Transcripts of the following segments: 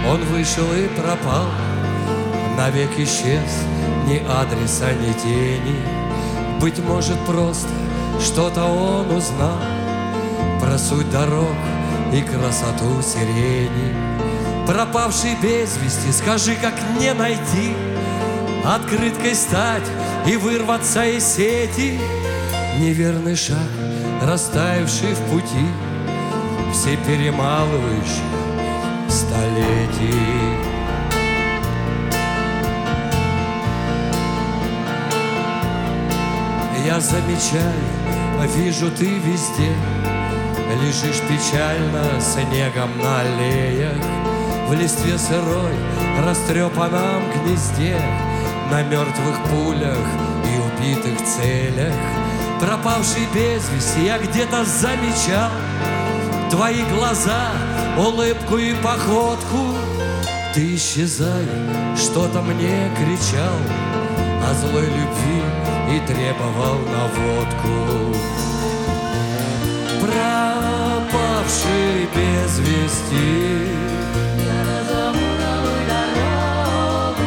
Он вышел и пропал, навек исчез, ни адреса, ни тени. Быть может, просто что-то он узнал про суть дорог и красоту сирени. Пропавший без вести, скажи, как не найти, открыткой стать и вырваться из сети. Неверный шаг, растаявший в пути, все перемалывающий столетий. Я замечаю, вижу, ты везде лежишь печально снегом на аллеях, в листве сырой, растрепанном гнезде, на мертвых пулях и убитых целях. Пропавший без вести, я где-то замечал твои глаза, улыбку и походку. Ты исчезай, что-то мне кричал о злой любви и требовал наводку. Пропавший без вести, я назову тобой дорогу.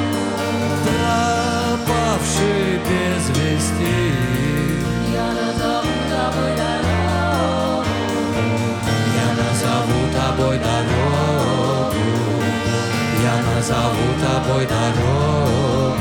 Пропавший без вести, Я назову тобой дорогу. я назову тобой дорогу, я назову тобой дорогу.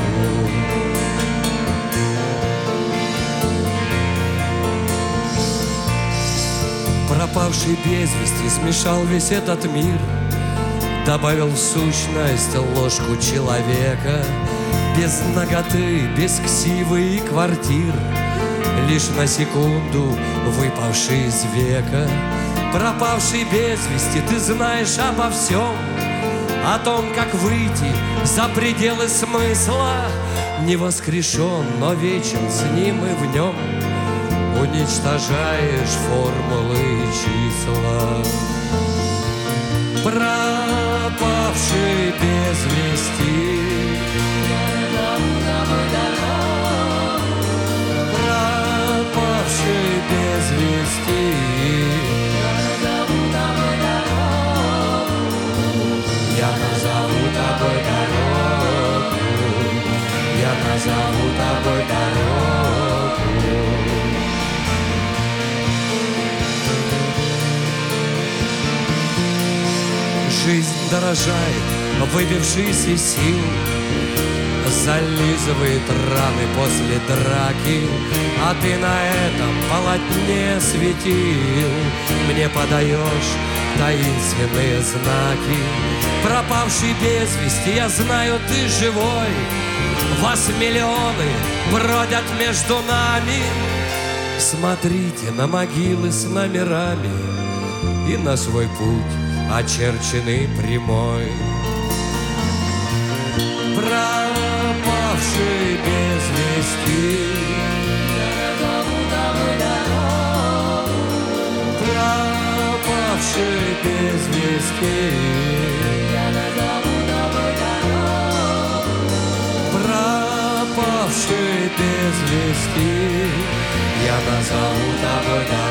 Пропавший без вести смешал весь этот мир, добавил в сущность ложку человека, без наготы, без ксивы и квартир, лишь на секунду выпавший из века. Пропавший без вести, ты знаешь обо всем, о том, как выйти за пределы смысла. Не воскрешен, но вечен с ним и в нем, уничтожаешь формулы и числа. Пропавший без вести, Я назову тобой дорогу. пропавший без вести, Я назову тобой дорогу. я назову тобой дорогу, я назову тобой дорогу. Жизнь дорожает, выбившись из сил, зализывает раны после драки, а ты на этом полотне светил, мне подаешь таинственные знаки. Пропавший без вести, я знаю, ты живой, вас миллионы бродят между нами. Смотрите на могилы с номерами и на свой путь, очерченный прямой. Пропавший без вести, Я назову тобой дорогу. пропавший без вести, Я назову тобой дорогу. пропавший без вести, я назову тобой дорогу.